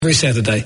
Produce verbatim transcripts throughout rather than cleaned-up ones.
Every Saturday.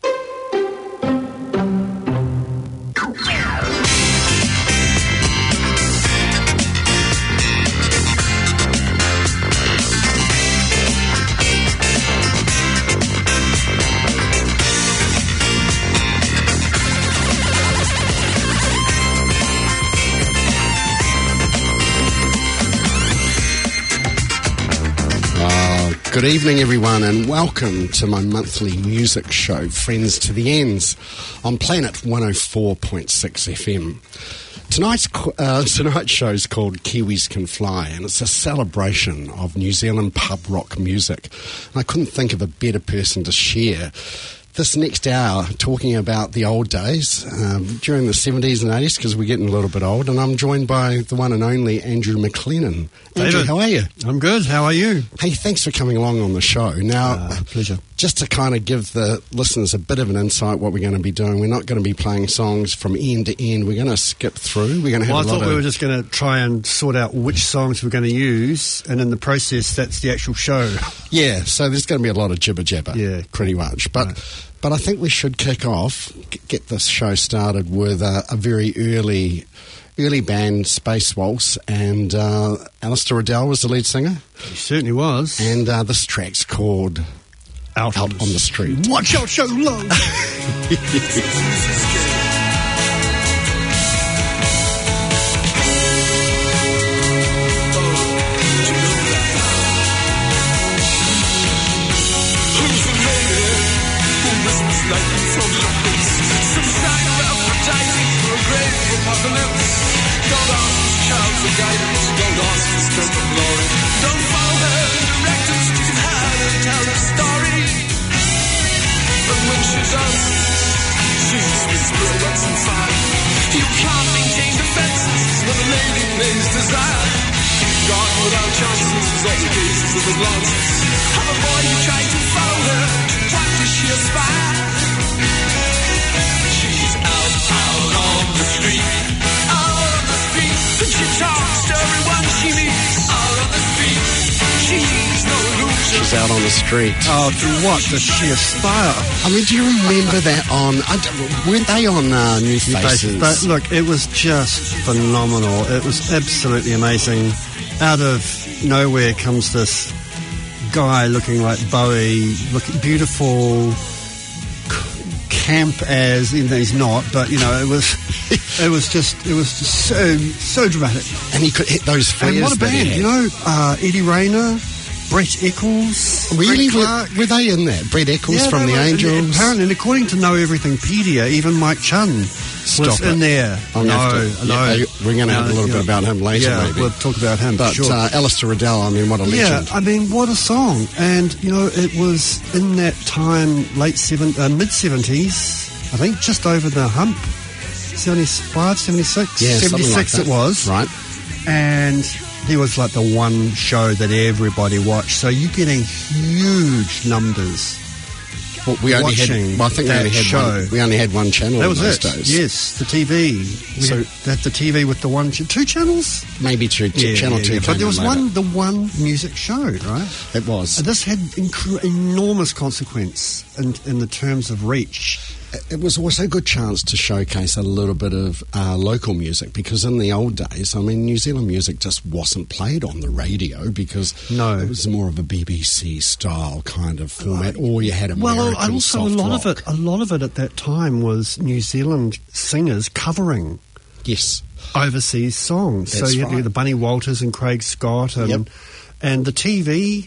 Good evening, everyone, and welcome to my monthly music show, Friends to the Ends, on Planet one oh four point six F M. Tonight's, uh, tonight's show is called Kiwis Can Fly, and it's a celebration of New Zealand pub rock music. And I couldn't think of a better person to share this next hour talking about the old days um, during the seventies and eighties, because we're getting a little bit old, and I'm joined by the one and only Andrew McLennan. Andrew, David, how are you? I'm good. How are you? Hey, thanks for coming along on the show. Now, uh, pleasure. Just to kind of give the listeners a bit of an insight what we're going to be doing, we're not going to be playing songs from end to end. We're going to skip through. We're going to have well, a I lot thought of... we were just going to try and sort out which songs we're going to use, and in the process, that's the actual show. Yeah, so there's going to be a lot of jibber-jabber, yeah, pretty much. But right. but I think we should kick off, get this show started with a, a very early... early band, Space Waltz, and uh, Alistair Riddell was the lead singer. He certainly was. And uh, this track's called Out, Out on the Street. Watch out, show low! Out on the street. Oh, what the sheer style! I mean, do you remember that on? I, weren't they on uh, New Faces? But look, it was just phenomenal. It was absolutely amazing. Out of nowhere comes this guy looking like Bowie, looking beautiful, camp as even though he's not. But you know, it was, it was just, it was just so so dramatic. And he could hit those flares. And what a band! You know, uh, Eddie Rayner. Brett Eccles. Really? Brett were, were they in that? Brett Eccles yeah, from the were, Angels? And apparently, and according to Know Everythingpedia, even Mike Chun Stop was it. in there. I'm no, to, no. Yeah, we're going to have a little yeah, bit about him later, yeah, maybe. we'll talk about him, But sure. uh, Alistair Riddell, I mean, what a legend. Yeah, I mean, what a song. And, you know, it was in that time, late seven, uh, mid-seventies, I think just over the hump, seventy-five, seventy-six, yeah, seventy-six like it was. Right. And he was like the one show that everybody watched. So you're getting huge numbers. Well, we only watching had. Well, I think we that only had show. one. We only had one channel. That was in those it. days. Yes, the T V. We So- had that the T V with the one, ch- two channels. Maybe two, two Yeah, channel yeah, two. yeah. came But there in was later. one, the one music show, right? It was. And this had inc- enormous consequence in, in the terms of reach. It was also a good chance to showcase a little bit of uh, local music, because in the old days, I mean, New Zealand music just wasn't played on the radio because no. it was more of a B B C style kind of format, or you had American Well, also soft a lot rock. of it, a lot of it at that time was New Zealand singers covering Yes. overseas songs. That's so you had right. the Bunny Walters and Craig Scott and Yep. and the T V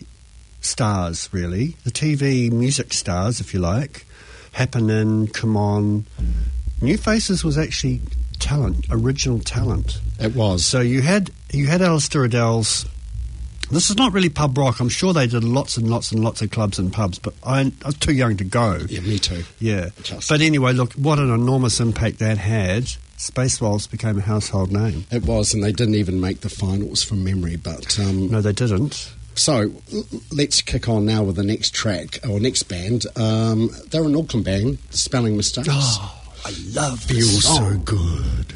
stars, really, the T V music stars, if you like. Happening, Come On. New Faces was actually talent, original talent. It was. So you had you had Alistair Riddell's. This is not really pub rock. I'm sure they did lots and lots and lots of clubs and pubs, but I, I was too young to go. Yeah, me too. Yeah. Just. But anyway, look, what an enormous impact that had. Space Waltz became a household name. It was, and they didn't even make the finals from memory, but... Um, No, they didn't. So, l- let's kick on now with the next track, or next band. Um, they're an Auckland band, Spelling Mistakes. Oh, I love Feels this song. so good.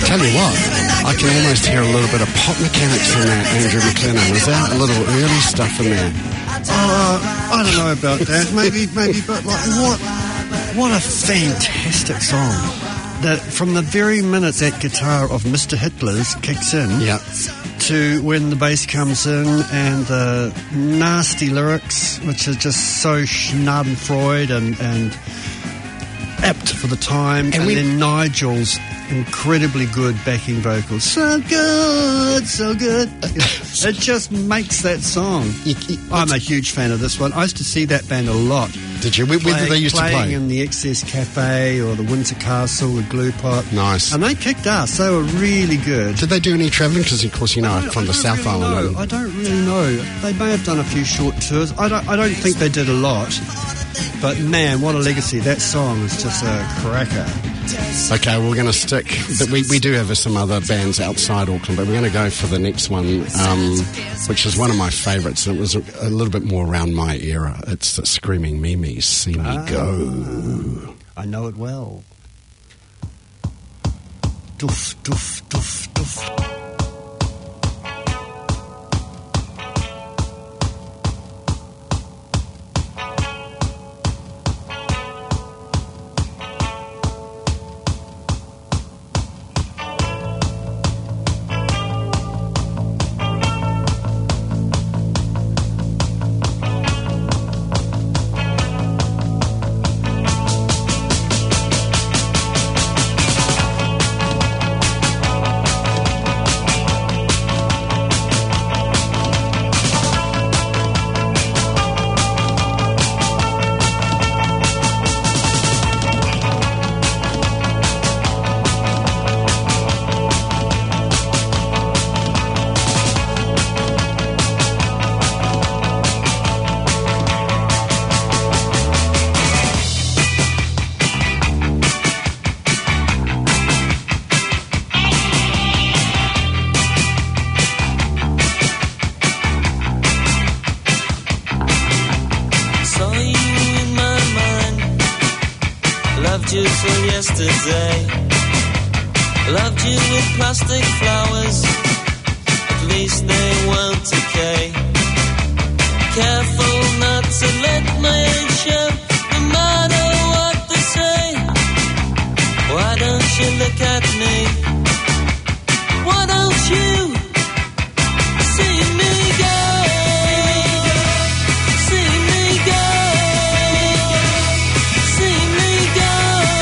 tell you what, I can almost hear a little bit of Pop Mechanics in that, Andrew McLennan. Is that a little early stuff in there? Oh, I don't know about that. Maybe, maybe, but like, what, what a fantastic song. That from the very minute that guitar of Mister Hitler's kicks in, yeah, to when the bass comes in and the nasty lyrics, which are just so Schadenfreude and and apt for the time, and, and we, then Nigel's incredibly good backing vocals. So good, so good. It just makes that song. I'm a huge fan of this one. I used to see that band a lot. Did you? Where, where did they used to play? Playing in the Excess Cafe or the Windsor Castle, the Glue Pot. Nice. And they kicked ass. They were really good. Did they do any travelling? Because, of course, you know, from the South really Island. Know. I don't really know. They may have done a few short tours. I don't, I don't think they did a lot. But, man, what a legacy. That song is just a cracker. Okay, we're going to stick. But we, we do have some other bands outside Auckland, but we're going to go for the next one, um, which is one of my favourites. It was a, a little bit more around my era. It's the Screaming Mimis, See Me ah, Go. I know it well. Doof, doof, doof, doof. Loved you till yesterday. Loved you with plastic flowers. At least they won't decay. Careful not to let my age show, no matter what they say. Why don't you look at me? Why don't you see me go? See me go. See me go.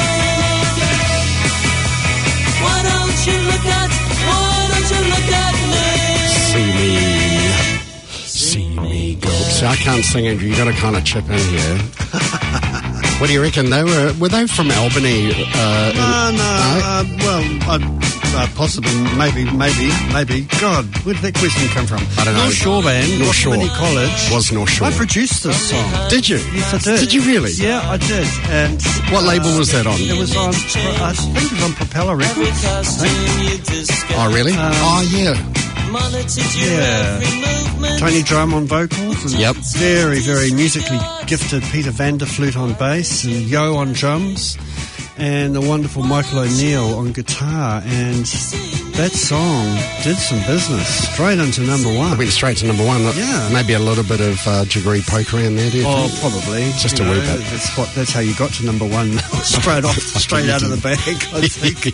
Why don't you look at, why don't you look at me? See me. See me go. See, I can't sing, Andrew. You've got to kind of chip in here. What do you reckon? They were were they from Albany? Uh, no, no. no? Uh, well, uh, uh, possibly, maybe, maybe, maybe. God, where did that question come from? I don't know. North Shore Band, North Shore Community College. Was North Shore. I produced this song. Did you? Yes, I did. Did you really? Yeah, I did. And what uh, label was that on? It was on. I think it was on Propeller Records. Oh, really? Um, oh, yeah. Yeah. Tony Drum on vocals. And yep. Very, very musically gifted Peter Vanderflute on bass and Yo on drums. And the wonderful Michael O'Neill on guitar. And that song did some business. Straight into number one. It went straight to number one. Yeah. Maybe a little bit of uh, jiggery pokery in there, do you oh, think? Oh, probably. Just you a know, wee bit. That's, what, that's how you got to number one. straight off, straight out of the bag, I think.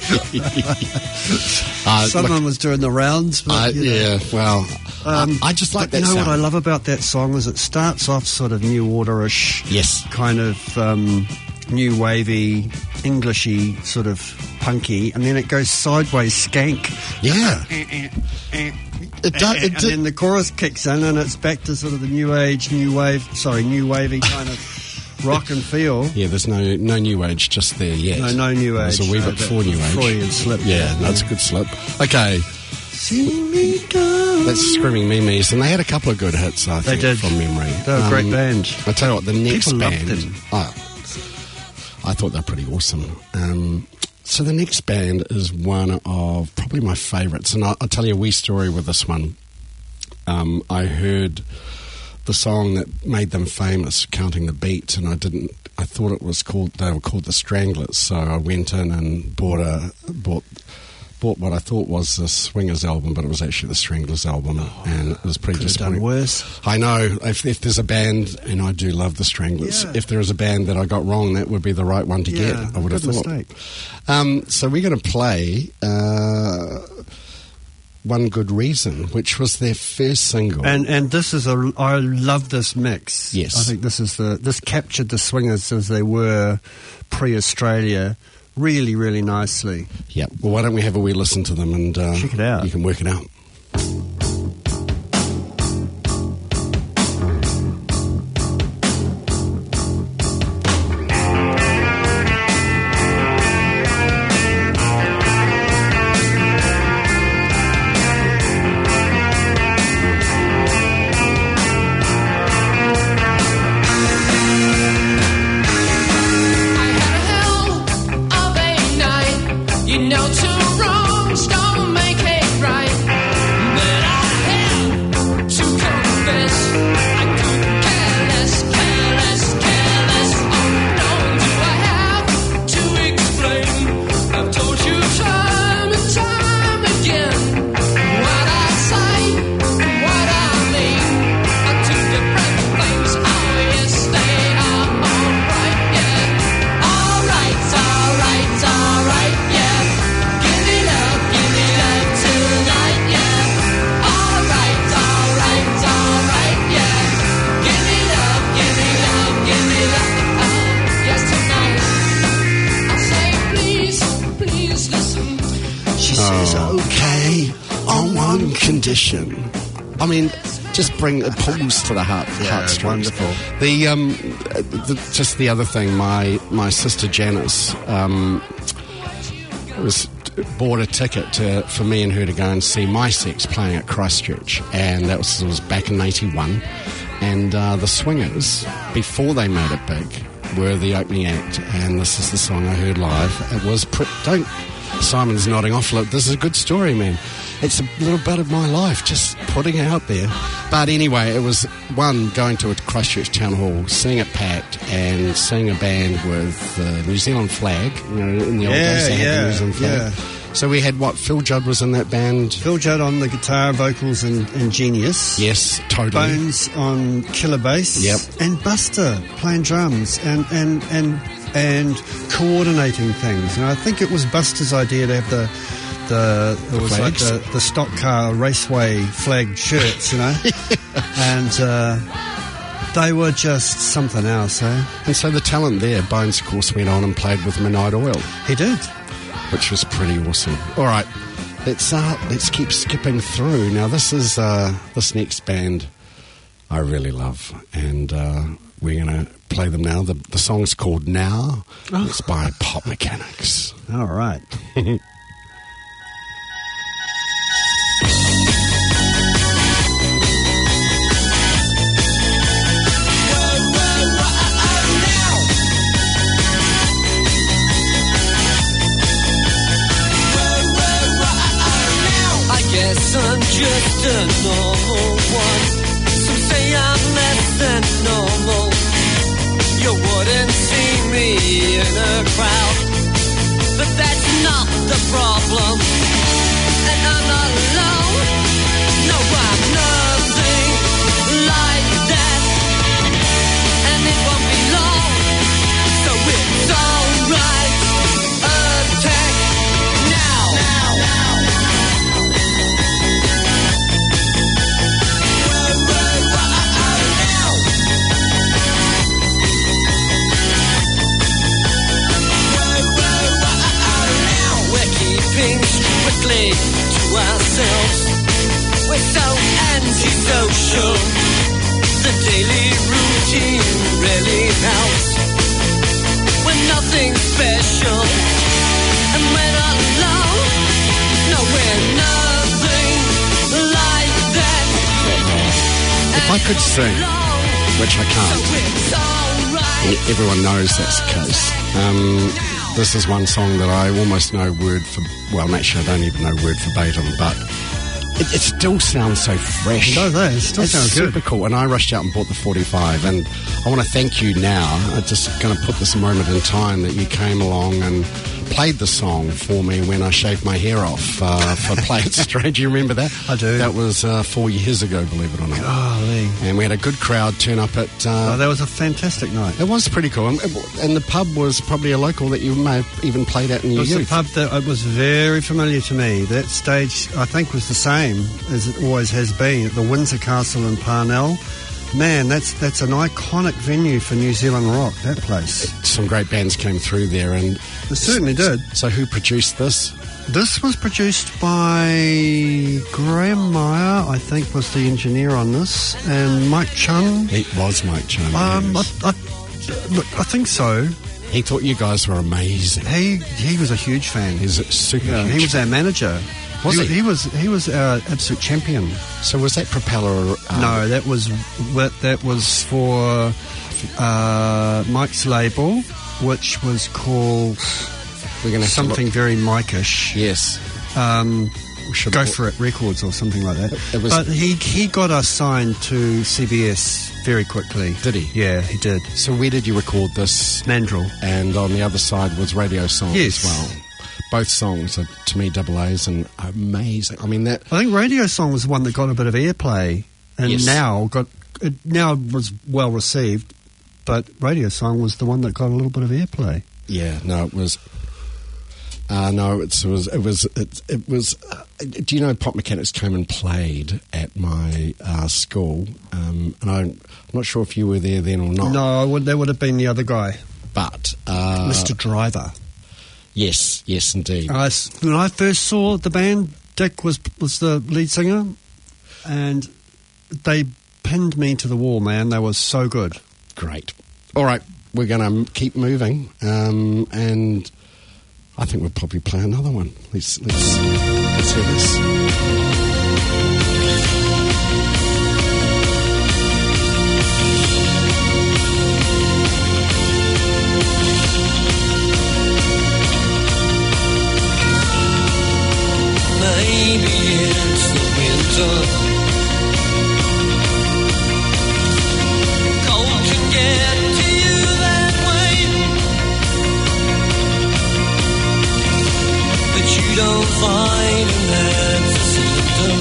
uh, Someone look, was doing the rounds. But, uh, you know. Yeah, well, um, I just like that You know sound. what I love about that song is it starts off sort of New Order-ish. Yes. Kind of um, new wavy, Englishy, sort of punky, and then it goes sideways skank. Yeah. It does. It and did. then the chorus kicks in, and it's back to sort of the new age, new wave, sorry, new wavy kind of rock and feel. Yeah, there's no no new age just there yet. No, no new age. There's a wee no, bit before new age. Freudian slip. Yeah, that's a good slip. Okay. See me go. That's Screaming Mimis, and they had a couple of good hits, I think, they did. from memory. They were a great um, band. I tell you what, the next People band. loved them. Oh, I thought they were pretty awesome. Um, so the next band is one of probably my favourites, and I'll, I'll tell you a wee story with this one. Um, I heard the song that made them famous, Counting the Beat, and I didn't. I thought it was called. They were called the Stranglers, so I went in and bought a bought bought what I thought was the Swingers album, but it was actually the Stranglers album, oh, and it was pretty could have disappointing. done worse. I know. If, if there's a band, and I do love the Stranglers, Yeah. if there is a band that I got wrong, that would be the right one to Yeah, get. I would have good thought. mistake. Um, so we're going to play uh, One Good Reason, which was their first single. And and this is a I love this mix. Yes. I think this is the this captured the Swingers as they were pre-Australia really really nicely. Yeah. Well, why don't we have a wee listen to them and uh, Check it out. You can work it out. Condition. I mean, just bring it pulls to the heart. Yeah, heartstrings. wonderful. The um, the, just the other thing, my my sister Janice um, was bought a ticket to for me and her to go and see My Sex playing at Christchurch, and that was, was back in eighty-one. And uh, the Swingers, before they made it big, were the opening act, and this is the song I heard live. It was pre- don't. Simon's nodding off. Look, this is a good story, man. It's a little bit of my life, just putting it out there. But anyway, it was, one, going to a Christchurch Town Hall, seeing it packed, and seeing a band with the New Zealand flag. You know, in the old Yeah, days they had yeah, the New Zealand flag. yeah. So we had, what, Phil Judd was in that band? Phil Judd on the guitar, vocals, and, and Genius. Yes, totally. Bones on killer bass. Yep. And Buster playing drums and and and and coordinating things. And I think it was Buster's idea to have the the it The was flags? like the, the stock car raceway flagged shirts, you know, and uh, they were just something else, eh? And so the talent there, Bones, of course, went on and played with Midnight Oil, He did. which was pretty awesome. All right, let's uh, let's keep skipping through. Now, this is uh, this next band I really love, and uh, we're going to play them now. The, the song's called Now. Oh. It's by Pop Mechanics. All right. Guess I'm just a normal one. Some say I'm less than normal. You wouldn't see me in a crowd, but that's not the problem. And I'm not alone. No, I'm nothing like that. And it won't be long, so it's alright. Attack now. Now, now. Strictly to ourselves, we're so antisocial. The daily routine really helps. We're nothing special, and we're not alone. No, we're nothing like that. If I could sing, which I can't, So it's alright. and everyone knows that's the case. Um, this is one song that I almost know word for, well, actually I don't even know word verbatim, but it, it still sounds so fresh. It does, eh? It still it's sounds super good. cool. And I rushed out and bought the forty-five, and I want to thank you now. I'm just going to put this moment in time that you came along and played the song for me when I shaved my hair off uh, for Play It Straight. Do you remember that? I do. That was uh, four years ago, believe it or not. Golly. And we had a good crowd turn up at... Uh, Oh, that was a fantastic night. it was pretty cool. And, and the pub was probably a local that you may have even played at in It your was a youth. pub that it was very familiar to me. That stage, I think, was the same as it always has been at the Windsor Castle in Parnell. Man, that's that's an iconic venue for New Zealand rock, that place. Some great bands came through there. And It certainly did. so who produced this? This was produced by Graham Meyer, I think, was the engineer on this, and Mike Chung. It was Mike Chung. Um, I, yes. I, look, I think so. He thought you guys were amazing. He he was a huge fan. He's a super Yeah, huge he was our manager. Was he, he? he was he was our absolute champion. So was that Propeller? Uh, No, that was that that was for uh, Mike's label, which was called We're going to something very Mike-ish. Yes. Um, We should Go have- for It Records or something like that. It was- but he he got us signed to C B S very quickly. Did he? Yeah, he did. So where did you record this? Mandrill. And on the other side was Radio Song Yes. as well. Both songs are, to me, double A's and amazing. I mean, that... I think Radio Song was the one that got a bit of airplay, and Yes. now got it now was well received. But Radio Song was the one that got a little bit of airplay. Yeah, no, it was... Uh, no, it's, it was... It was... It, it was uh, do you know Pop Mechanics came and played at my uh, school? Um, and I, I'm not sure if you were there then or not. No, I would, that would have been the other guy, But... Uh, Mister Driver. Yes, yes, indeed. I s when I first saw the band, Dick was was the lead singer, and they pinned me to the wall, man. They were so good. Great. All right, we're going to keep moving, um, and I think we'll probably play another one. Let's let's let's hear this. Maybe it's the winter. Cold can get to you that way, but you don't find and that's a symptom.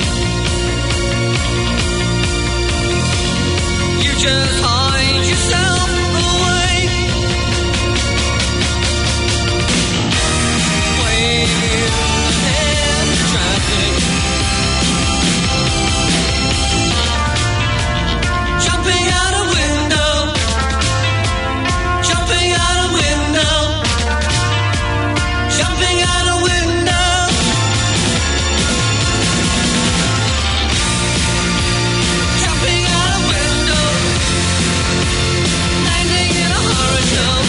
You just hide yourself away, waiting in the traffic, jumping out a window, jumping out a window, jumping out a window, jumping out a window, landing in a hurricane.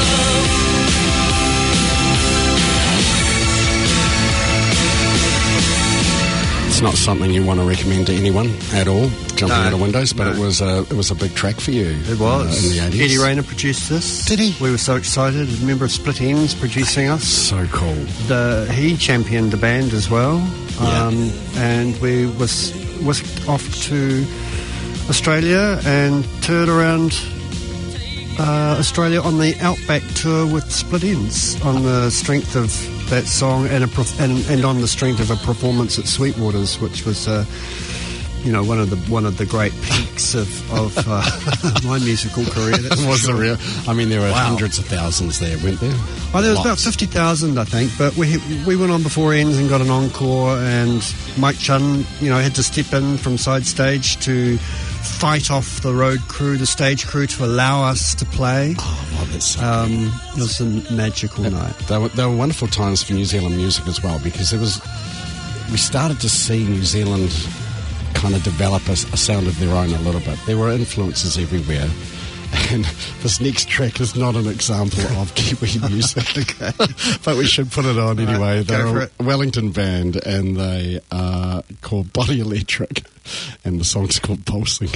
It's not something you want to recommend to anyone at all, jumping No, out of windows, but no. it was a it was a big track for you. It was. uh, in the eighties. Eddie Rayner produced this. Did he? We were so excited. A member of Split Ends producing us. So cool. The, he championed the band as well. Yeah. Um, and we was was off to Australia and toured around uh, Australia on the Outback tour with Split Ends on the strength of that song and, a perf- and, and on the strength of a performance at Sweetwaters, which was uh, you know one of the one of the great peaks of, of uh, my musical career. That's It for was a sure. real. I mean, there were Wow. hundreds of thousands there, weren't there? Oh, there was about Lots. fifty thousand, I think, but we we went on before Ends and got an encore, and Mike Chun, you know, had to step in from side stage to fight off the road crew, the stage crew, to allow us to play. Oh, well, that's so Um, it was a magical night. They were, they were wonderful times for New Zealand music as well, because there was we started to see New Zealand kind of develop a, a sound of their own a little bit. There were influences everywhere, and this next track is not an example of Kiwi music, but we should put it on anyway. Right, go They're for a it. Wellington band, and they are called Body Electric, and the song's called Pulsing.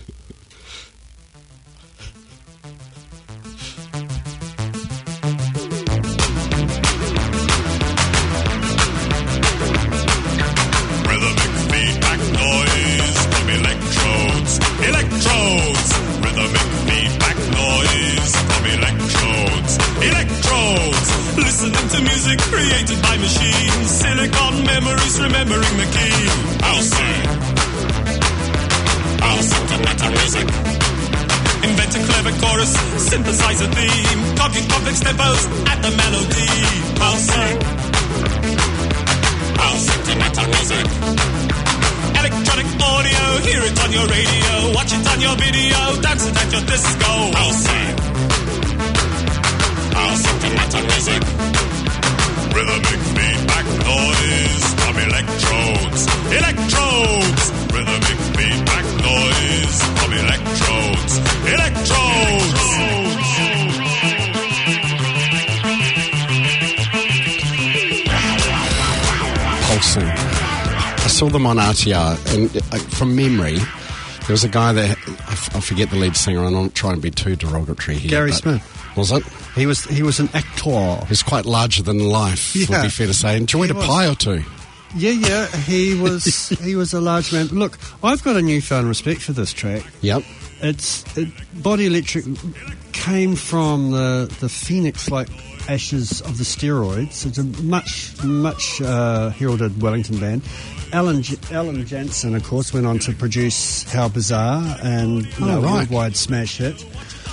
Rhythmic feedback noise from electrodes. Electrodes! Rhythmic feedback noise from electrodes. Electrodes! Listening to the music created by machines. Silicon memories remembering the key. I'll sing. I'll sing to metal music. Invent a clever chorus, synthesize a theme. Talking complex tempos at the melody. I'll sing. I'll sing to metal music. Electronic audio, hear it on your radio. Watch it on your video, dance it at your disco. I'll sing. I'll sing to metal music. Rhythmic feedback noise from electrodes. Electrodes! Rhythmic feedback noise from electrodes. Electrodes! Pulsing. I saw them on R T R, and uh, from memory, there was a guy that, I, f- I forget the lead singer, I'm not trying to be too derogatory here. Gary but- Smith. Was it? He was he was an actor. He's quite larger than life, Yeah. would be fair to say. Enjoyed He a was. pie or two. Yeah, yeah, he was he was a large man. Look, I've got a newfound respect for this track. Yep. It's it, Body Electric came from the the phoenix-like ashes of the Steroids. It's a much much uh, heralded Wellington band. Alan J- Alan Jansen, of course, went on to produce How Bizarre and you Oh, know, right. worldwide smash hit.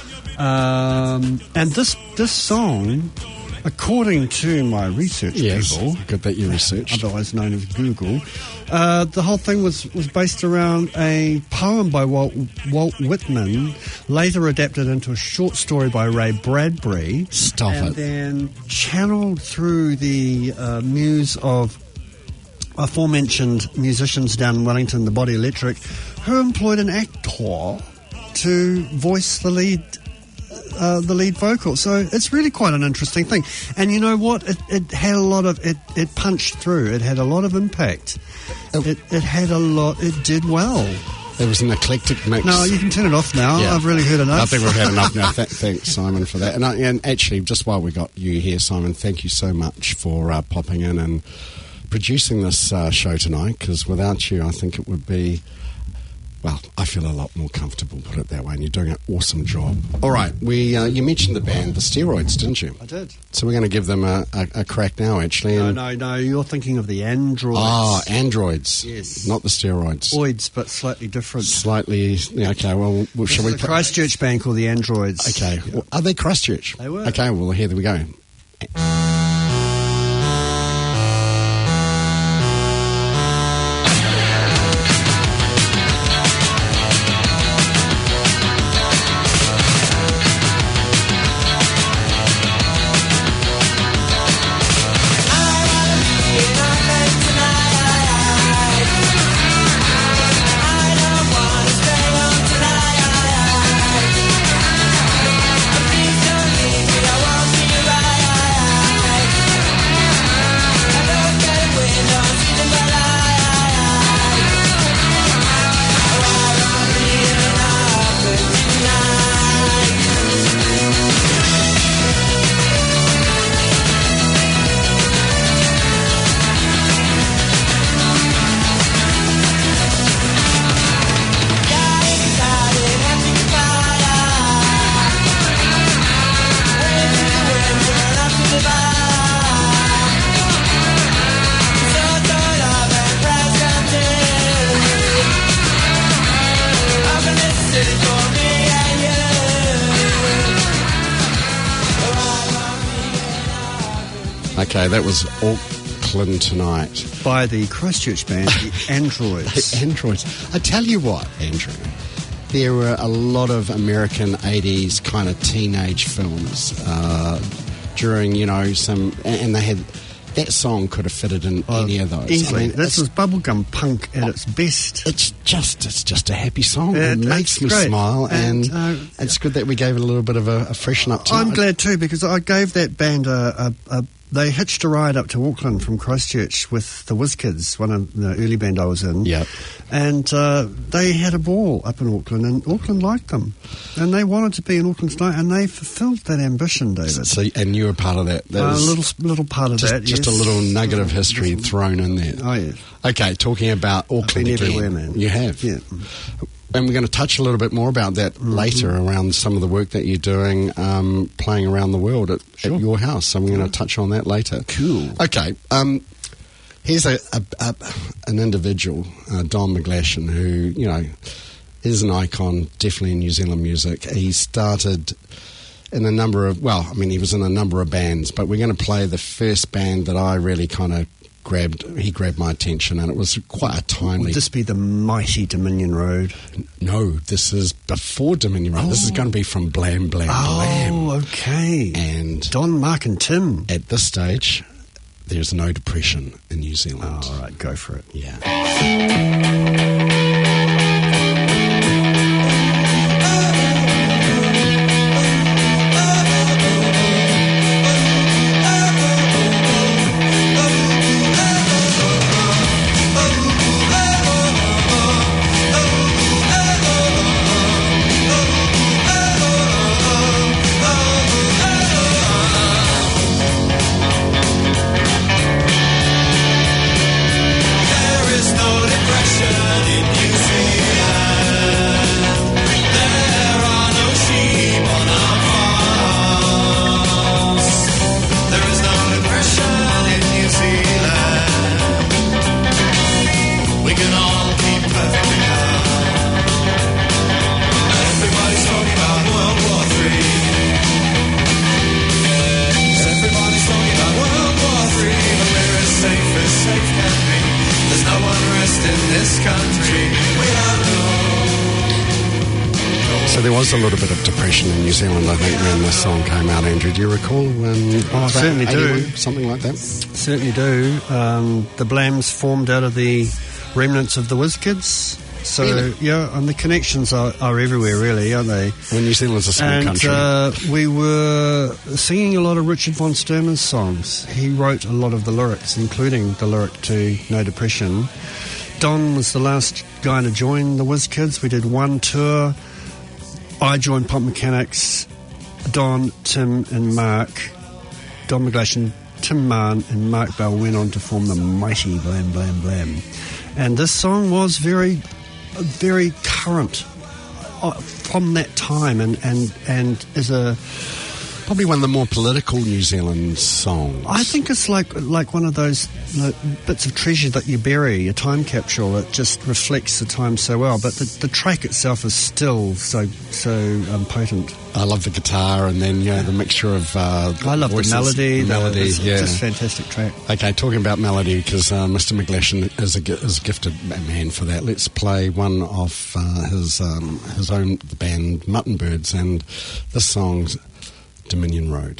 Um, and this this song, according to my research Yes. people, Good that you researched. otherwise known as Google, uh, the whole thing was, was based around a poem by Walt, Walt Whitman, later adapted into a short story by Ray Bradbury. Stop and it. then channeled through the uh, muse of aforementioned musicians down in Wellington, the Body Electric, who employed an actor to voice the lead Uh, the lead vocal. So it's really quite an interesting thing. And you know what? It, it had a lot of... It, it punched through. It had a lot of impact. It, it had a lot... It did well. There was an eclectic mix. No, you can turn it off now. Yeah. I've really heard enough. I think we've had enough now. Th- thanks, Simon, for that. And, I, and actually, just while we got you here, Simon, thank you so much for uh, popping in and producing this uh, show tonight, because without you, I think it would be... Well, I feel a lot more comfortable, put it that way, and you're doing an awesome job. All right, we uh, you mentioned the band, the Steroids, didn't you? I did. So we're going to give them a, a, a crack now, actually. No, and- no, no. You're thinking of the Androids. Ah, androids. Yes. Not the steroids. Oids, but slightly different. Slightly. Yeah, okay, well, well shall we... There's a Christchurch band called the Androids. Okay. Well, are they Christchurch? They were. Okay, well, here we go. Okay, that was Auckland Tonight. By the Christchurch band, the Androids. Androids. I tell you what, Andrew, there were a lot of American eighties kind of teenage films uh, during, you know, some... And they had... That song could have fitted in Oh, any of those. Easily. I mean, this it's, was bubblegum punk at its best. it's just it's just a happy song. Yeah, it makes it's me great. smile, and, And, uh, it's good that we gave it a little bit of a, a freshen up tonight. I'm glad too, because I gave that band a, a, a they hitched a ride up to Auckland from Christchurch with the Whiz Kids, one of the early band I was in. Yep. And uh, they had a ball up in Auckland, and Auckland liked them. And they wanted to be in Auckland tonight, and they fulfilled that ambition, David. So, and you were part of that. That Uh, a was little, little part of just, that, just yes. a little nugget of history thrown in there. Oh, yeah. Okay, talking about Auckland been again. everywhere, man. You have. Yeah. And we're going to touch a little bit more about that mm-hmm. later around some of the work that you're doing, um, playing around the world at, sure. at your house. So we're going to touch on that later. Cool. Okay. Um, here's a, a, a an individual, uh, Don McGlashan, who, you know, is an icon, definitely in New Zealand music. He started in a number of, well, I mean, he was in a number of bands, but we're going to play the first band that I really kind of grabbed, he grabbed my attention, and it was quite a timely... Would this be the mighty Dominion Road? No, this is before Dominion Road. Oh. This is going to be from Blam Blam oh, Blam. Oh, okay. And Don, Mark and Tim. At this stage, there's no depression in New Zealand. Oh, all right, go for it. Yeah. So there was a little bit of depression in New Zealand, I think, when this song came out, Andrew. Do you recall? Um, oh, I certainly do. Something like that? Certainly do. Um, the Blams formed out of the remnants of the Whiz Kids. So, really? Yeah, and the connections are, are everywhere, really, aren't they? Well, New Zealand's a small and, country. Uh, we were singing a lot of Richard von Sturman's songs. He wrote a lot of the lyrics, including the lyric to No Depression. Don was the last guy to join the Whiz Kids. We did one tour. I joined Pump Mechanics. Don, Tim and Mark, Don McGlashan, Tim Mahon and Mark Bell went on to form the mighty Blam Blam Blam. And this song was very, very current uh, from that time, and, and, and is a... Probably one of the more political New Zealand songs. I think it's like like one of those like, bits of treasure that you bury, a time capsule. It just reflects the time so well. But the, the track itself is still so so um, potent. I love the guitar, and then, you know, the mixture of uh, I love voices, the melody. The melody, it's, yeah. It's just a fantastic track. Okay, talking about melody, because uh, Mister McGlashan is a, is a gifted man for that. Let's play one of uh, his um, his own band, Mutton Birds, and this song's Dominion Road.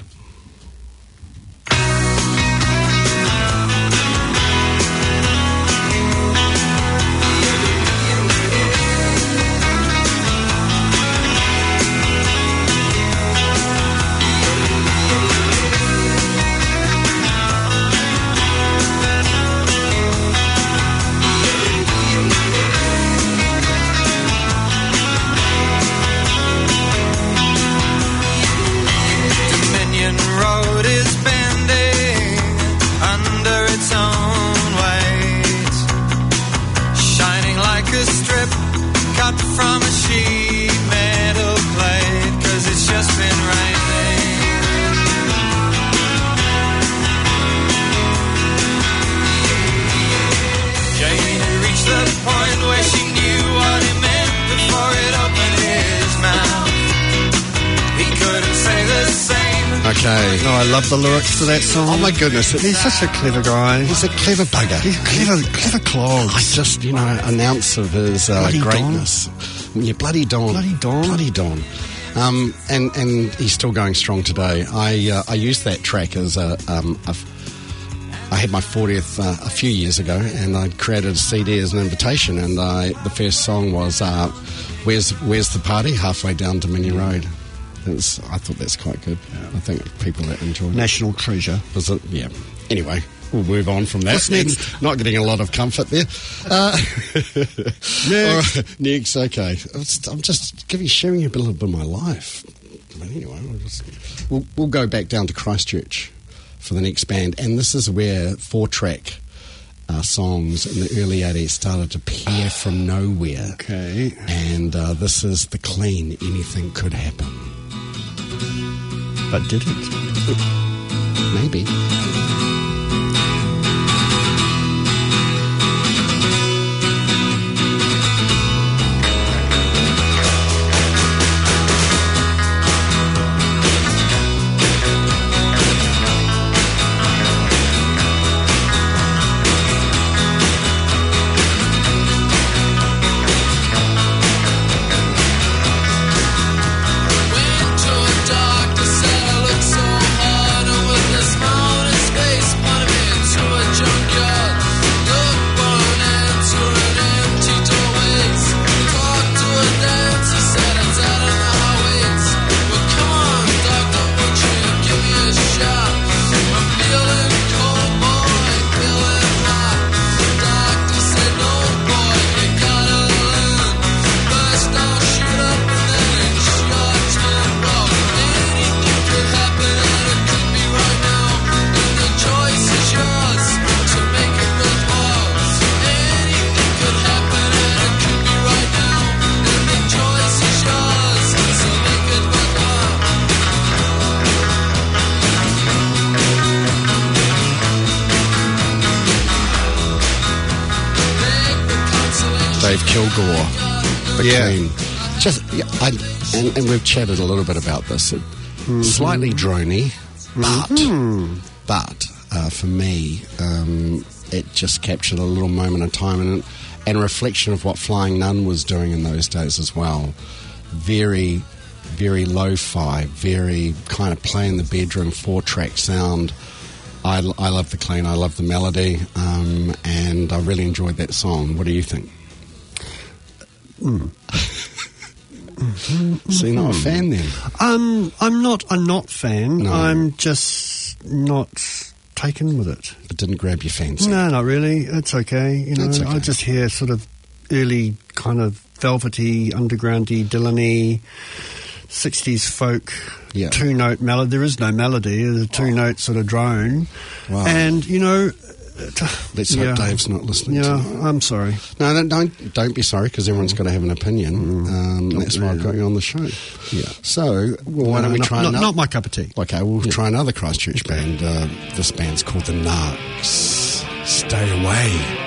Okay. Oh, I love the lyrics to that song. Oh my goodness. He's such a clever guy. He's a clever bugger. He's a clever, clever clog. I just, you know, an ounce of his uh, greatness. Don. Yeah, bloody Don. Bloody Don. Bloody Don. Um, and, and he's still going strong today. I uh, I used that track as a... Um, a I had my fortieth uh, a few years ago, and I created a C D as an invitation, and I, the first song was uh, Where's Where's the Party? Halfway down Dominion Road. It was, I thought that's quite good. Yeah. I think people that enjoy it. National treasure. Was it? Yeah. Anyway, we'll move on from that. What's next? Not getting a lot of comfort there. Uh, next. All right, next, okay. I'm just giving, sharing you a little bit of my life. But anyway, we'll, just, we'll, we'll go back down to Christchurch for the next band, and this is where four track uh, songs in the early eighties started to appear from nowhere. Okay. And uh, this is The Clean, Anything Could Happen. But did it? Maybe. Dave Kilgore, The Yeah. Clean. Just, yeah, I, and, and we've chatted a little bit about this. It, Mm-hmm. Slightly drony, but, but uh, for me, um, it just captured a little moment of time and, and a reflection of what Flying Nun was doing in those days as well. Very, very lo-fi, very kind of play in the bedroom, four-track sound. I, I love The Clean, I love the melody, um, and I really enjoyed that song. What do you think? Mm. So you're not a fan then? Um, I'm not a not fan. No. I'm just not taken with it. It didn't grab your fancy? No, not really. It's okay. You know, That's okay. I just hear sort of early kind of velvety, undergroundy, Dylan-y, sixties folk Yeah. two-note melody. There is no melody. There's a two-note sort of drone. Wow. And, you know... Let's yeah. hope Dave's not listening Yeah, to I'm sorry. No, no, don't don't be sorry, because everyone's got to have an opinion. Um, that's why I've got you on the show. Yeah. So, well, why don't we No, try not, another? not my cup of tea. Okay, we'll try another Christchurch band. Uh, this band's called the Narcs. Stay Away.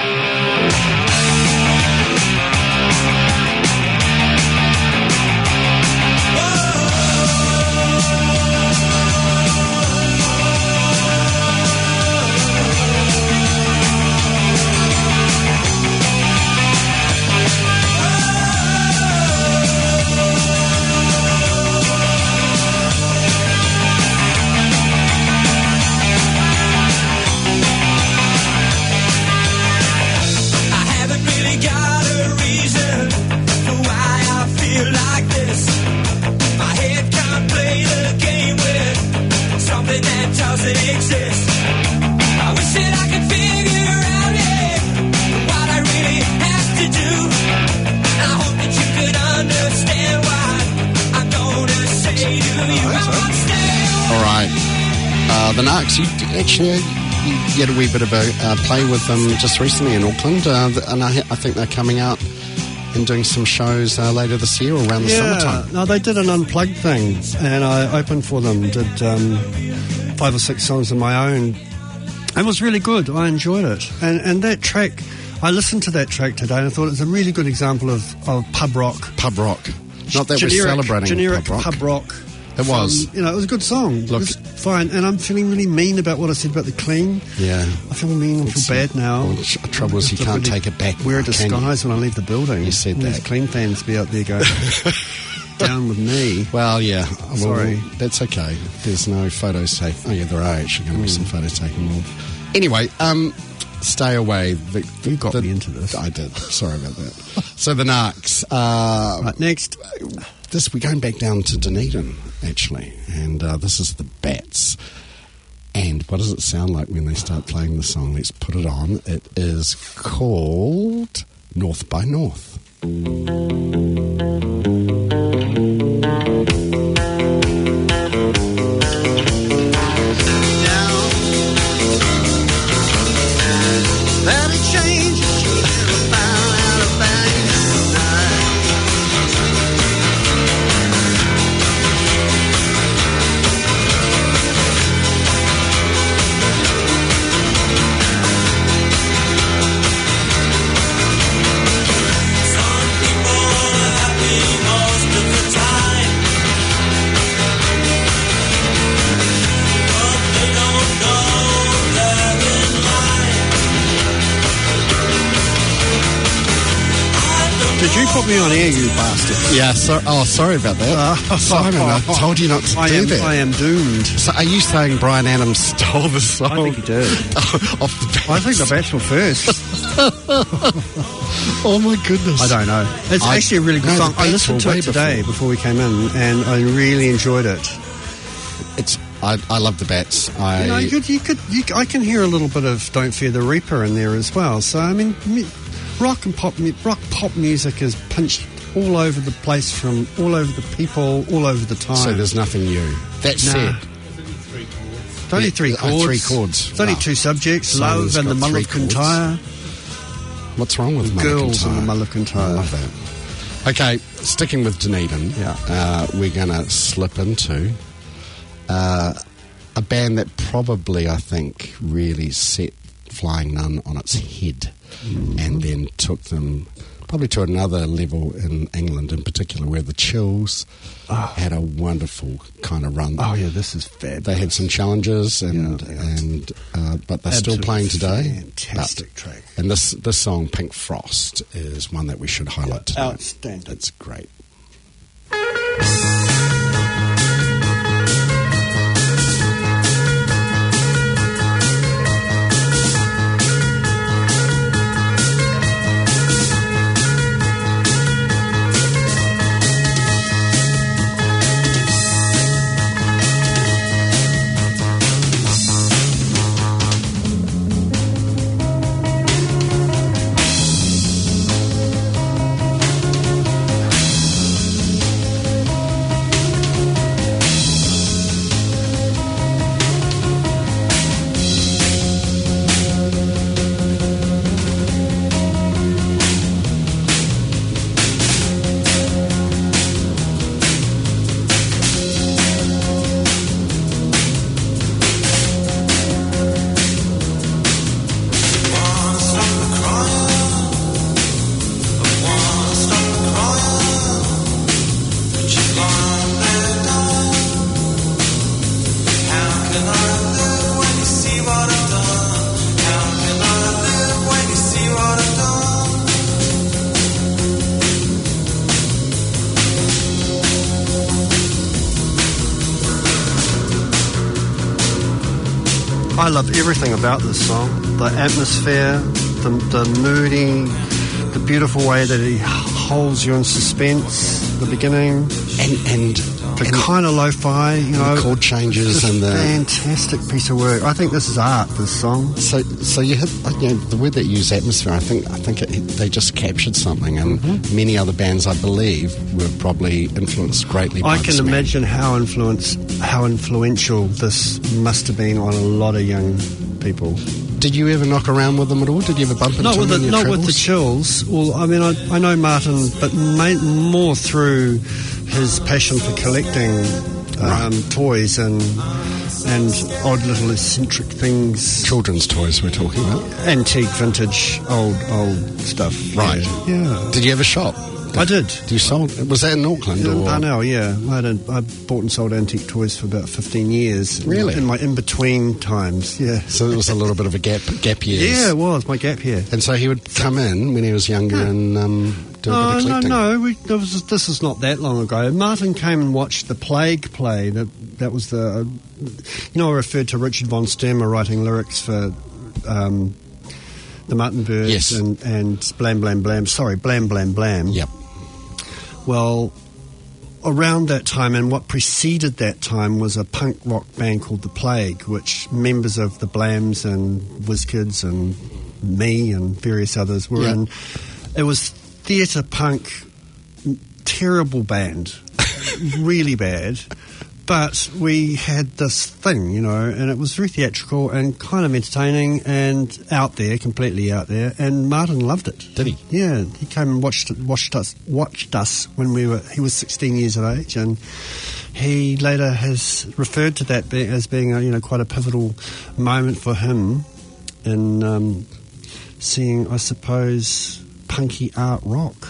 The Narcs, you actually you had a wee bit of a uh, play with them just recently in Auckland, uh, and I, I think they're coming out and doing some shows uh, later this year or around the yeah, summertime. no, they did an unplugged thing, and I opened for them, did um, five or six songs of my own. It was really good. I enjoyed it. And, and that track, I listened to that track today, and I thought it was a really good example of, of pub rock. Pub rock. Not that generic, we're celebrating generic pub rock. Pub rock. It was. From, you know, it was a good song. Look, it was fine. And I'm feeling really mean about what I said about The Clean. Yeah. I feel mean. I feel bad now. Well, the trouble is you can't really take it back. Wear a can you? disguise when I leave the building. You said All that. These Clean fans be out there going, down with me. Well, yeah. Well, Sorry. That's okay. There's no photos taken. Oh, yeah, there are actually going to be Mm. some photos taken. More. Anyway, um, Stay Away. The, the, You got the, me into this. I did. Sorry about that. So the Narcs. Uh, Right, next. This we're going back down to Dunedin, actually, and uh, this is the Bats. And what does it sound like when they start playing the song? Let's put it on. It is called North by North. Now You put me on air, you bastard. Yeah, so, oh, sorry about that. Uh, Simon, I told you not to I do am, that. I am doomed. So are you saying Bryan Adams stole the song? I think he did. Off the bat? I think the Bachelor first. Oh my goodness. I don't know. It's I- actually a really good no, song. the I Bachelor listened to way it today before. before we came in, and I really enjoyed it. It's I, I love the Bats. I You know, you could, you could, you, I can hear a little bit of "Don't Fear the Reaper" in there as well. So I mean, mu- rock and pop, mu- rock pop music is pinched all over the place from all over the people, all over the time. so there's nothing new. That Nah. said, It's only three Yeah, oh, chords. three chords. It's only Wow. two subjects: Simon's love and the got Mull three of chords. Kintyre. what's wrong with Girls Mulligan and the Tyre? Mull of Kintyre. I love that. Okay, sticking with Dunedin, Yeah. uh, we're going to slip into uh, a band that probably, I think, really set Flying Nun on its head Mm-hmm. and then took them probably to another level in England in particular, where the Chills had a wonderful kind of run. Oh yeah, this is fabulous. They had some challenges, and Yeah, yeah. and uh, but they're still Absolutely playing today. fantastic But- track. And this this song, Pink Frost, is one that we should highlight today. Outstanding. It's great. I love everything about this song. The atmosphere, the, the moody, the beautiful way that he holds you in suspense, the beginning, And and the and kind of lo-fi, you know. the chord changes just and the fantastic piece of work. I think this is art, this song. so so you hit you know, the word that you use, atmosphere. I think I think it, they just captured something, and Mm-hmm. many other bands, I believe, were probably influenced greatly. by I this can man. imagine how influence, how influential this must have been on a lot of young people. Did you ever knock around with them at all? Did you ever bump into Not with them the in your not with the travels? Chills. Well, I mean, I, I know Martin, but ma- more through his passion for collecting um, toys and and odd little eccentric things, Children's toys we're talking about. antique, vintage, old old stuff. Right. Yeah. yeah. Did you ever shop? I did. You sold? Was that in Auckland? In or? Parnell, yeah. I, had a, I bought and sold antique toys for about fifteen years. Really? In my in-between times, yeah. So there was a little bit of a gap gap years. Yeah, it was, my gap here. And so he would come in when he was younger and um, do a Oh, bit of no, collecting. no, we, there was, this is not that long ago. Martin came and watched the Plague play. That, that was the... You know, I referred to Richard von Sturmer writing lyrics for... Um, the Mutton Birds Yes. and, and Blam Blam Blam. Sorry, Blam Blam Blam. Yep. Well, around that time and what preceded that time was a punk rock band called The Plague, which members of the Blams and WizKids and me and various others were Yeah. in. It was theatre punk, terrible band, really bad. But we had this thing, you know, and it was very theatrical and kind of entertaining and out there, completely out there. And Martin loved it. Did he? Yeah, he came and watched it, watched us, watched us when we were. He was sixteen years of age, and he later has referred to that be, as being, a, you know, quite a pivotal moment for him in um, seeing, I suppose, punky art rock.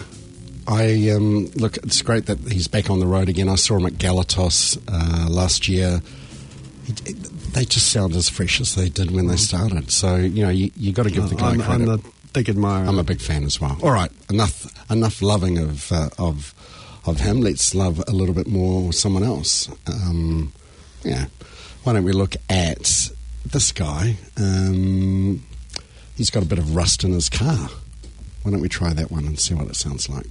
I um, look. It's great that he's back on the road again. I saw him at Galatos uh, last year. It, it, they just sound as fresh as they did when they started. So you know, you you got to give the guy I'm, credit. I'm a big admirer. I'm a big fan as well. All right, enough enough loving of uh, of of him. Let's love a little bit more someone else. Um, yeah, why don't we look at this guy? Um, he's got a bit of rust in his car. Why don't we try that one and see what it sounds like?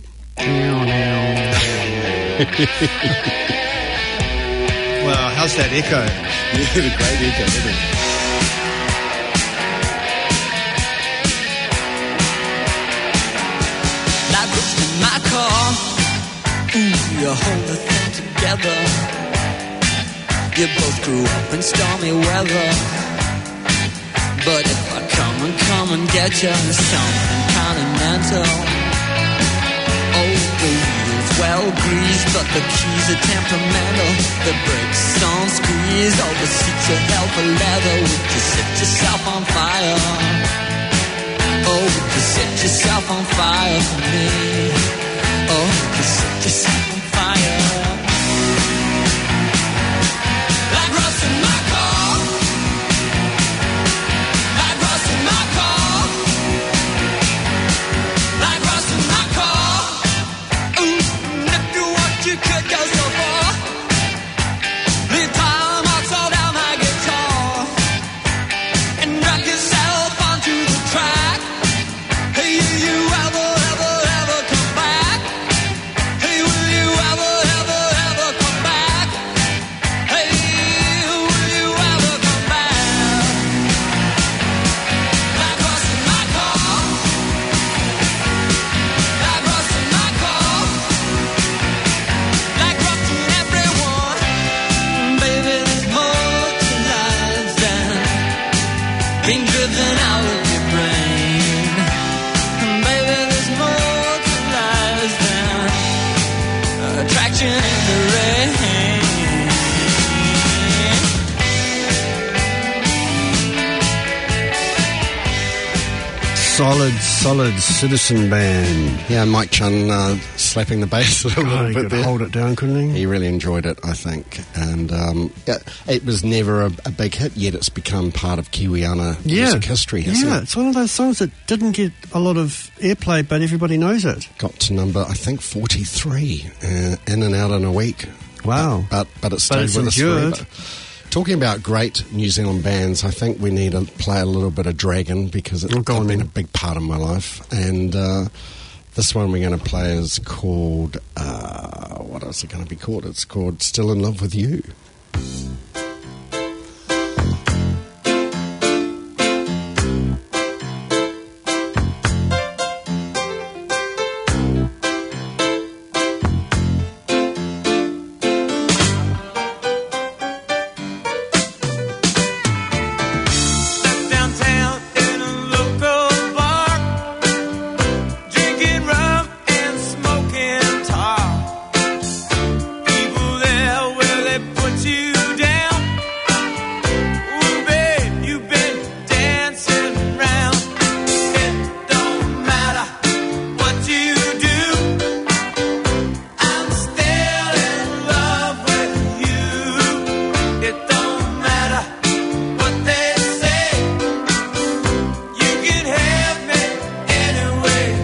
Wow, how's that echo? Yeah, the great echo, isn't it? Like rust in my car. Ooh, you hold the thing together. You both grew up in stormy weather. But if I come and come and get you, something continental. Oh, the wheels well greased, but the keys are temperamental. The brakes on squeeze, all the seats are held for leather. Would you set yourself on fire? Oh, would you set yourself on fire for me? Oh, would you set yourself on fire? Like rust in my car. Like rust in my car. Like rust in my car. Ooh, if you want, you could go so far. Leave tire marks all down my guitar. And rock yourself onto the track. Hey, will you ever, ever, ever come back? Hey, will you ever, ever, ever come back? Hey, will you ever come back? Like rust in my car. Like rust in my car. Like rust in everyone. Baby, there's more to life than being driven out of your brain. Baby, there's more to life than attraction in the rain. Solid, solid Citizen Band. Yeah, Mike Chun uh, slapping the bass a little Oh, he bit could there. hold it down, couldn't he? He really enjoyed it, I think. And um, yeah, it was never a, a big hit, yet it's become part of Kiwiana music history, hasn't yeah, it? it's one of those songs that didn't get a lot of airplay, but everybody knows it. Got to number, I think, forty-three, uh, in and out in a week. Wow. But, but, but it stayed it's with us endured. forever. Talking about great New Zealand bands, I think we need to play a little bit of Dragon because it's Oh, go on been then. a big part of my life. And uh, this one we're going to play is called, uh, what else is it going to be called? It's called Still in Love with You. Downtown in a local bar, drinking rum and smoking tar. People there, will they put you down? Ooh, babe, you've been dancing around. It don't matter what you do, I'm still in love with you. It don't matter what they say, you can have me anyway.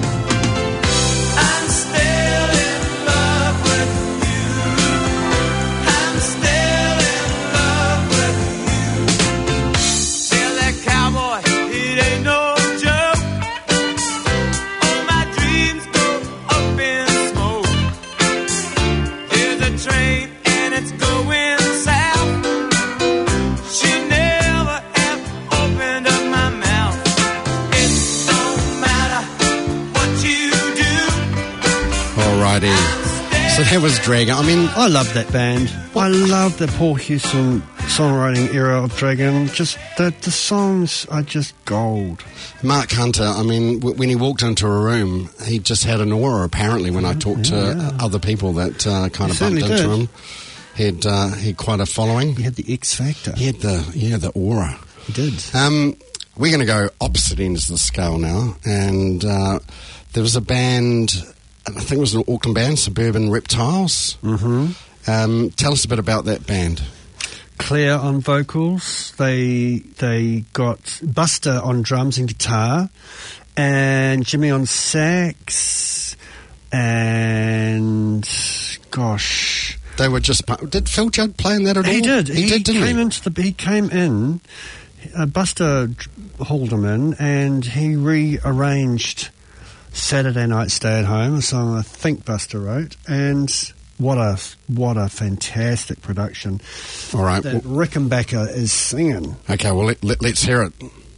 I'm still in love with you. I'm still in love with you. Tell that cowboy it ain't no joke. All my dreams go up in smoke. There's a train and it's going south. She never have opened up my mouth. It don't matter what you do. Alrighty. So that was Dragon. I mean, I love that band. I love the Paul Houston songwriting era of Dragon. Just the, the songs are just gold. Mark Hunter, I mean, w- when he walked into a room, he just had an aura, apparently, when I talked to yeah. other people that uh, kind He of bumped certainly into did. him. He had, uh, he had quite a following. He had the X Factor. He had the, yeah, the aura. He did. Um, we're going to go opposite ends of the scale now, and uh, there was a band, I think it was an Auckland band, Suburban Reptiles. Mm-hmm. Um, tell us a bit about that band. Claire on vocals. They they got Buster on drums and guitar, and Jimmy on sax, and gosh, They were just... Did Phil Judd play in that at all? he did. He, He, did, didn't came he? into the. He came in. Uh, Buster hauled him in, and he rearranged Saturday Night Stay at Home, a song I think Buster wrote, and what a what a fantastic production All right. that Well, Rickenbacker is singing. okay, well, let, let, let's hear it.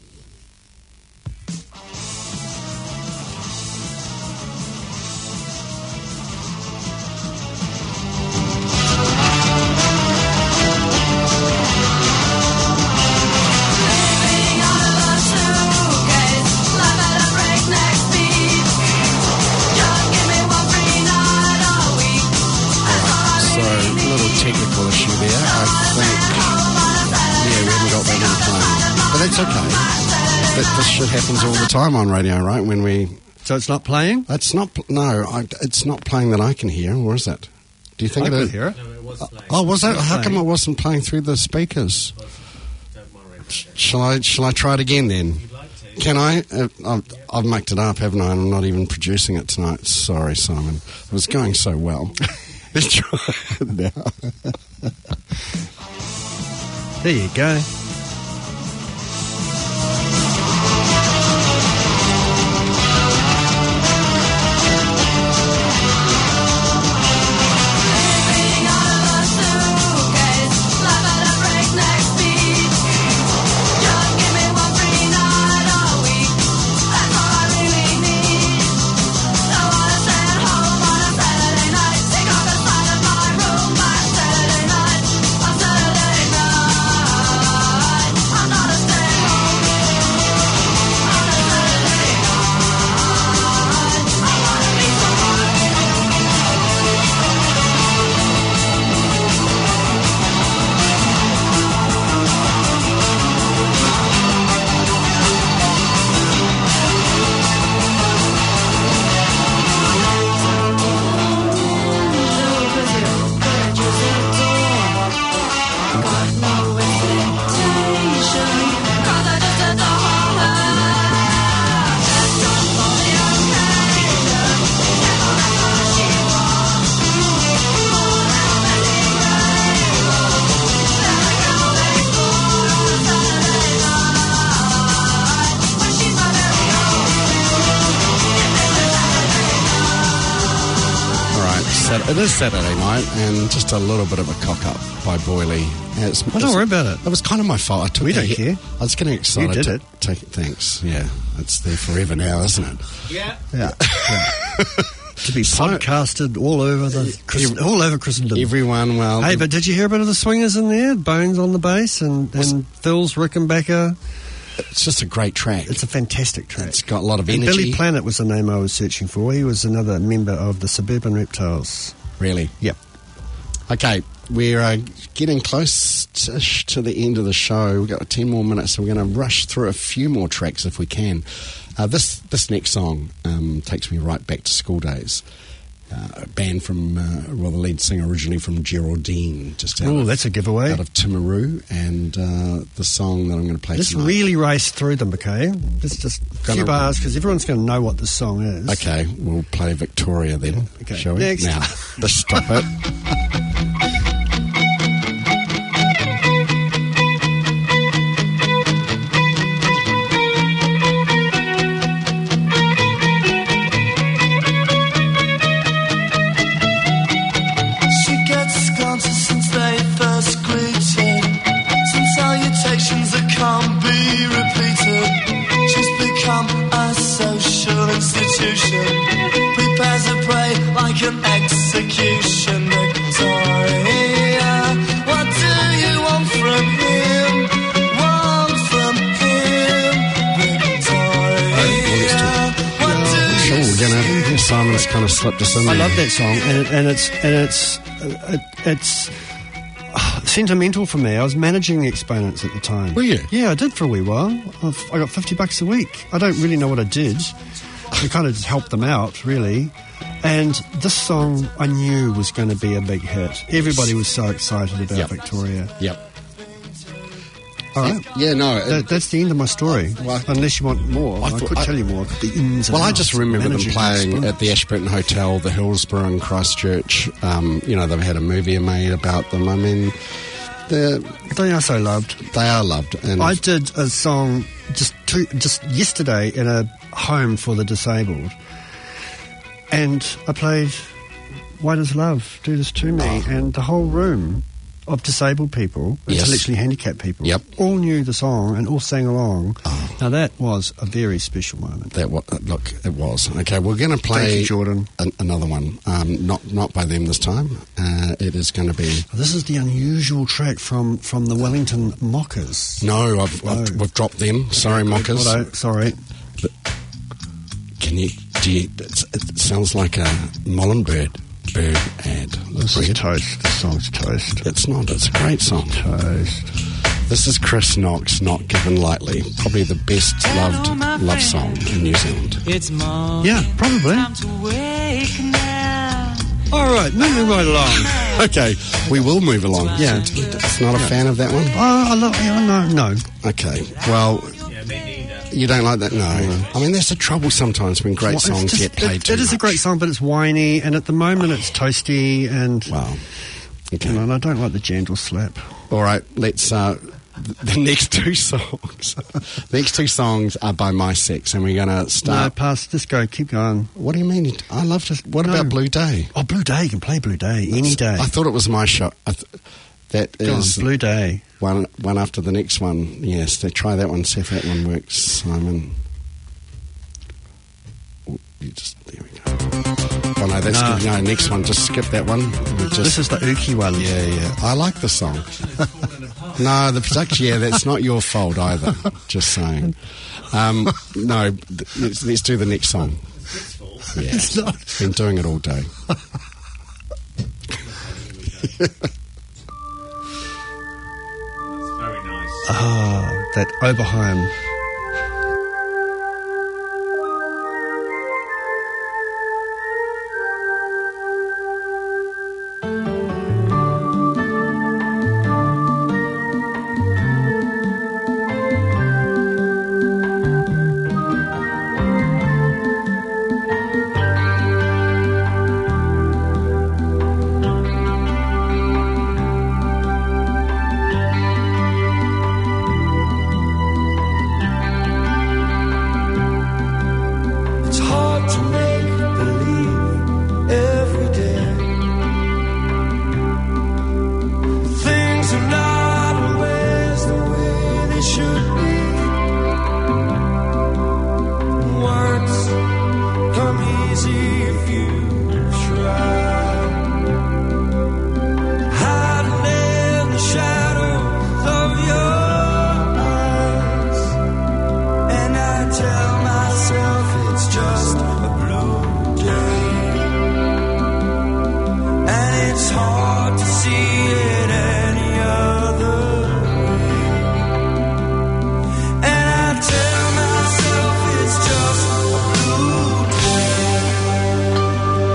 So, a little technical issue there. I think, yeah, we haven't got that in playing. But that's okay. That, this shit happens all the time on radio, right? When we... So it's not playing? It's not... pl- No, I, it's not playing that I can hear, or is it? Do you think I it could is? hear it. Oh, was that? How come playing. it wasn't playing through the speakers? Shall I, shall I try it again then? Can I? Uh, I've, I've mucked it up, haven't I? I'm not even producing it tonight. Sorry, Simon. It was going so well. Let's try it now. There you go. It is Saturday night, and just a little bit of a cock up by Boyley. It's, Well, don't worry about it. It was kind of my fault. I took We the don't hit- care. I was getting excited. You did to it. Take it. Thanks. Yeah, it's there forever now, isn't it? Yeah. yeah. To be podcasted all over the Christ- all over Christendom. Everyone, well, Hey, but did you hear a bit of the swingers in there? Bones on the bass and, and Phil's Rickenbacker. it's just a great track. It's a fantastic track. It's got a lot of And energy. Billy Planet was the name I was searching for. He was another member of the Suburban Reptiles. Really? Yep. Okay, we're uh, getting close to the end of the show. We've got ten more minutes, so we're going to rush through a few more tracks if we can. Uh, this this next song um, takes me right back to school days. Uh, a band from, uh, well, the lead singer originally from Geraldine, just out, Oh, of, that's a giveaway. out of Timaru, and uh, the song that I'm going to play Let's tonight. really race through them, okay? Let's just a few Gonna- bars, because everyone's going to know what this song is. Okay, we'll play Victoria then, Okay, shall we? next. Now, let's stop it. She gets glances since they first greeted, some salutations that can't be repeated. She's become a social institution, prepares a prey like an execution. Victoria, what do you want from him? Want from him, Victoria. What do you Sure, you know, Simon's kind of slipped us in I there. love that song, and, it, and it's and it's uh, it, it's uh, sentimental for me. I was managing the Exponents at the time. Were you? Yeah, I did for a wee while. I've, I got fifty bucks a week. I don't really know what I did. I kind of just helped them out, really. And this song I knew was going to be a big hit. Everybody was so excited about Yep. Victoria. Yep. All right. Yeah, no. it- That, that's the end of my story. Well, Unless you want more, I, I thought- could I- tell you more. The ins and Well, I outs, just remember them managing playing experience. at the Ashburton Hotel, the Hillsborough in Christchurch. Um, you know, they've had a movie made about them. I mean, they're, They are so loved. they are loved. And I did a song just two, just yesterday in a home for the disabled, and I played "Why Does Love Do This to Me," Oh. and the whole room of disabled people, Yes. intellectually handicapped people, Yep. all knew the song and all sang along. Oh. Now that was a very special moment. that wa- look, it was okay. We're going to play Thank you, Jordan. an- another one. Um, not not by them this time. Uh, it is going to be. This is the unusual track from, from the Wellington Mockers. No, I've, I've, Oh. we've dropped them. Sorry, Mockers. Righto, sorry. Can you? Do you? It's, it sounds like a Molenberg bird ad. This is toast. This song's toast. It's not. It's a great song. Toast. This is Chris Knox, Not Given Lightly. Probably the best loved love song in New Zealand. It's more Yeah, probably. time to wake now. All right, moving right along. Okay, we will move along. Yeah. It's not a fan of that one? Oh, I love. Yeah, no, no. Okay, well, you don't like that? No. I mean, that's the trouble sometimes when great Well, it's songs just- get played it, too It is a much. great song, but it's whiny, and at the moment it's toasty, and Wow. Okay. you know, and I don't like the gentle slap. All right, let's. Uh, th- the next two songs. the next two songs are by My Sex, and we're going to No, start. pass. Just go. Keep going. What do you mean? I love to. What No. about Blue Day? Oh, Blue Day. You can play Blue Day any day. I thought it was my show. I th- that Go on, is Blue Day. one one after the next one. Yes, they try that one. See if that one works, Simon. Oh, you just there we go. Oh no, that's No. good. No, next one. Just skip that one. We just, This is the Uki one. yeah, yeah. I like the song. No, the production. Yeah, that's not your fault either. Just saying. Um, no, th- let's, let's do the next song. Yeah, It's not. been doing it all day. Very nice. Ah, that Oberheim. It's hard to make believe every day. Things are not always the way they should be. Words come easy if you try. Hiding in the shadows of your eyes. And I tell myself it's just a blue day. And it's hard to see it any other way. And I tell myself it's just a blue day.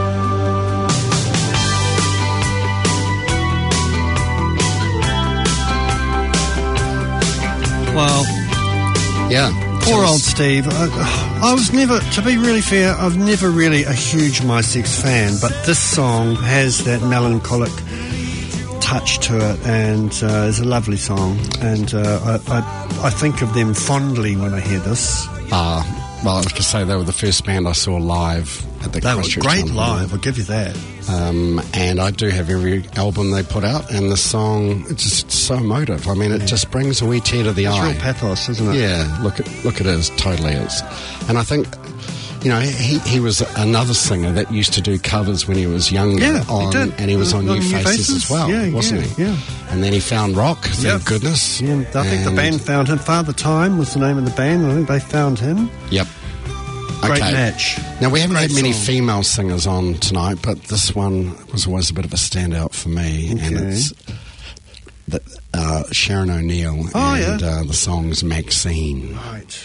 Well, Yeah. poor Tell us- old Steve. I, I was never, to be really fair, I was never really a huge My Sex fan, but this song has that melancholic touch to it, and uh, it's a lovely song. And uh, I, I, I think of them fondly when I hear this. Uh, well, I was going to say they were the first band I saw live at the They were Christchurch great Town Hall. live, I'll give you that. Um, and I do have every album they put out, and the song, it's just so emotive. I mean, it just brings a wee tear to the It's eye. real pathos, isn't it? Yeah, look, it, look, it is, totally is. And I think, you know, he, he was another singer that used to do covers when he was younger. Yeah, he on, did. And he was on, On New, New Faces, Faces? as well, Yeah, wasn't yeah, he? yeah. And then he found rock, thank Yep. goodness. Yeah, I think the And- band found him. Father Time was the name of the band. I think they found him. Yep. Great Okay. match. Now, we haven't Great had many song. female singers on tonight, but this one was always a bit of a standout for me. And Okay. it's the, uh, Sharon O'Neill, Oh, and yeah. uh, the song's Maxine. Right.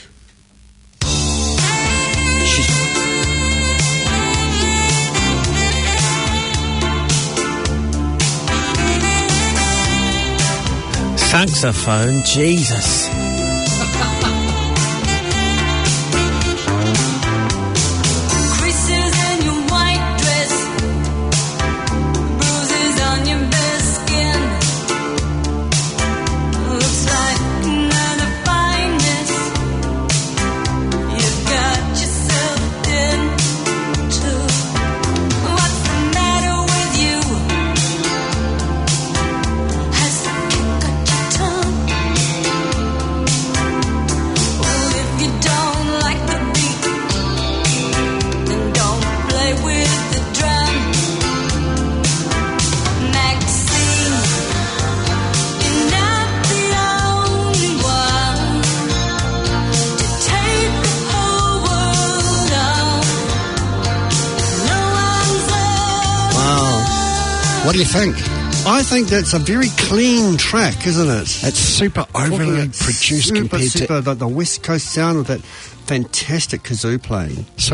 She's Saxophone, Jesus. Creases in your white dress, bruises on your bare skin. Looks like none of fineness. You've got yourself into. What's the matter with you? Has the kick got your tongue? Well, if you don't like the beat, then don't play with the drum. Maxine, you're not the only one to take the whole world on. No one's ever. Wow. What do you think? I think that's a very clean track, isn't it? It's super overly Talking produced super, compared super, to... the, the West Coast sound with that fantastic kazoo playing. So,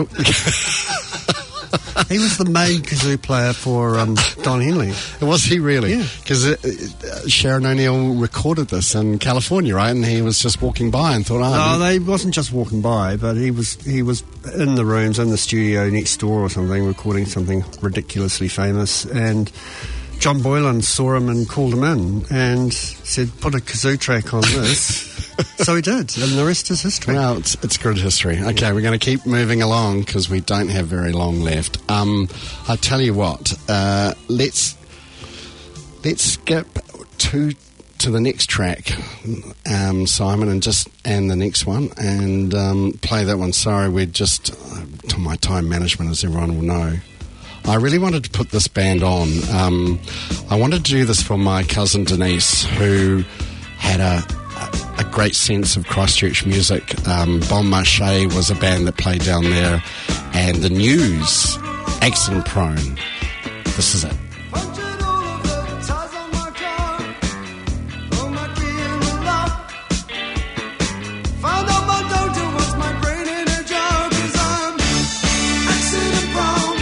He was the main kazoo player for um, Don Henley. was he really? Yeah. Because uh, uh, Sharon O'Neill recorded this in California, right? And he was just walking by and thought, oh... No, they wasn't just walking by, but he was he was in the rooms in the studio next door or something, recording something ridiculously famous. And John Boylan saw him and called him in and said, "Put a kazoo track on this." So he did, and the rest is history. Well, it's, it's good history. Okay, we're going to keep moving along because we don't have very long left. Um, I tell you what, uh, let's let's skip to to the next track, um, Simon, and just and the next one, and um, play that one. Sorry, we're just uh, to my time management, as everyone will know. I really wanted to put this band on. Um, I wanted to do this for my cousin Denise, who had a a great sense of Christchurch music. Um, Bon Marché was a band that played down there, and the News, Accident Prone. This is it. Punching all of the tires on my car, throw my key in the lock. Found out my doctor wants my brain in a jar, 'cause I'm accident prone.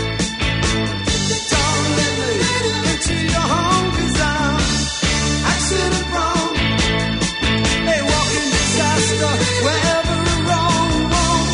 Don't let me into your home, 'cause I'm accident prone. A walking disaster wherever I roam, roam.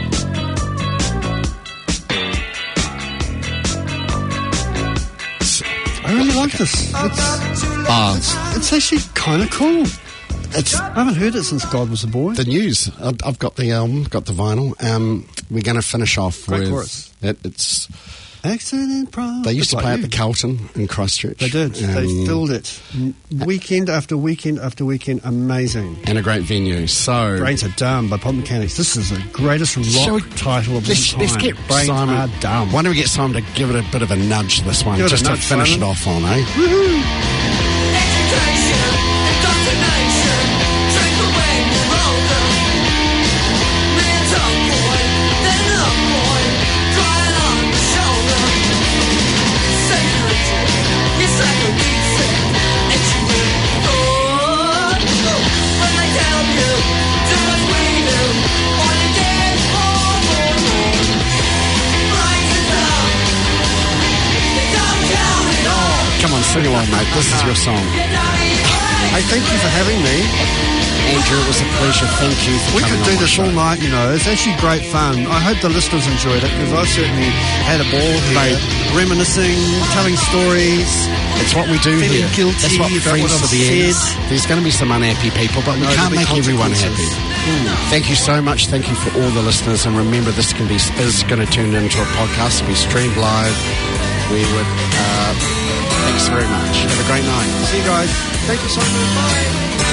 I really like this. It's, Ah, it's actually kind of cool. it's I haven't heard it since God Was a Boy. the News. I've, I've got the album, got the vinyl. Um, we're going to finish off Great with chorus. it. It's Accident Prone. they used Just to play like at the you. Carlton in Christchurch. They did. they Um, filled it M- weekend after weekend after weekend. Amazing. and a great venue. So Brains Are Dumb by Pop Mechanics. This is the greatest rock Shall we- title of Let's, all let's time. get Brains Simon. Are Dumb. Why don't we get Simon to give it a bit of a nudge this one, Give it a just to nudge, finish Simon. it off on, eh? Education, indoctrination, take away your older. Man's up boy, then up boy, crying on the shoulder. Sacred, you psychodesic, and you will go. When they tell you, do as we do, on a dead more, more, more. Rise it up, they don't count it all. Come on, sing along, mate. This is your song. Hey, thank you for having me. Andrew, it was a pleasure. Thank you for We coming could on do my this show. all night, you know. It's actually great fun. I hope the listeners enjoyed it, because I certainly had a ball here, Mate. reminiscing, telling stories. It's what we do Feeling here. guilty That's what about Friends what for I've the Ends. said. There's going to be some unhappy people, but we No, can't there'll make be everyone happy. consequences. Thank you so much. Thank you for all the listeners. And remember, this can be is going to turn into a podcast. It'll be streamed live. We would. Uh, thanks very much. Have a great night. See you guys. Thank you so much. Bye.